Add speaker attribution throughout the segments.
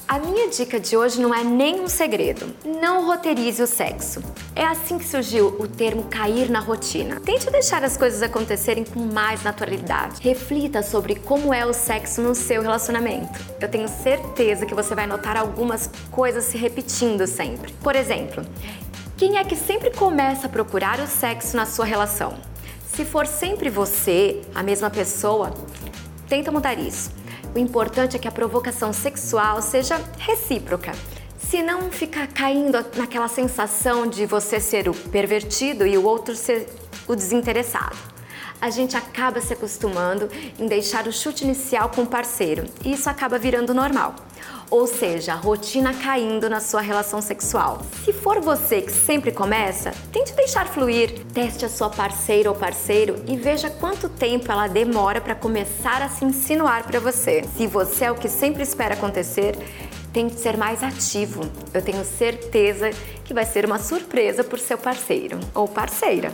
Speaker 1: A minha dica de hoje não é nem um segredo. Não roteirize o sexo. É assim que surgiu o termo cair na rotina. Tente deixar as coisas acontecerem com mais naturalidade. Reflita sobre como é o sexo no seu relacionamento. Eu tenho certeza que você vai notar algumas coisas se repetindo sempre. Por exemplo, quem é que sempre começa a procurar o sexo na sua relação? Se for sempre você, a mesma pessoa, tenta mudar isso. O importante é que a provocação sexual seja recíproca. Se não ficar caindo naquela sensação de você ser o pervertido e o outro ser o desinteressado. A gente acaba se acostumando em deixar o chute inicial com o parceiro e isso acaba virando normal. Ou seja, a rotina caindo na sua relação sexual. Se for você que sempre começa, tente deixar fluir. Teste a sua parceira ou parceiro e veja quanto tempo ela demora para começar a se insinuar para você. Se você é o que sempre espera acontecer, tente ser mais ativo. Eu tenho certeza que vai ser uma surpresa por seu parceiro ou parceira.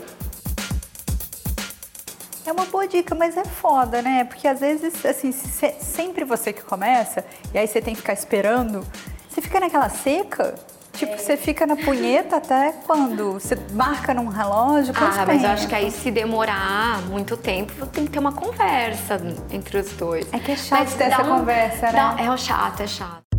Speaker 2: É uma boa dica, mas é foda, né? Porque às vezes, assim, sempre você que começa, e aí você tem que ficar esperando, você fica naquela seca, tipo, você fica na punheta até quando? Você marca num relógio?
Speaker 1: Mas eu acho que aí se demorar muito tempo, tem que ter uma conversa entre os dois.
Speaker 2: É que é chato ter essa conversa, né?
Speaker 1: É chato.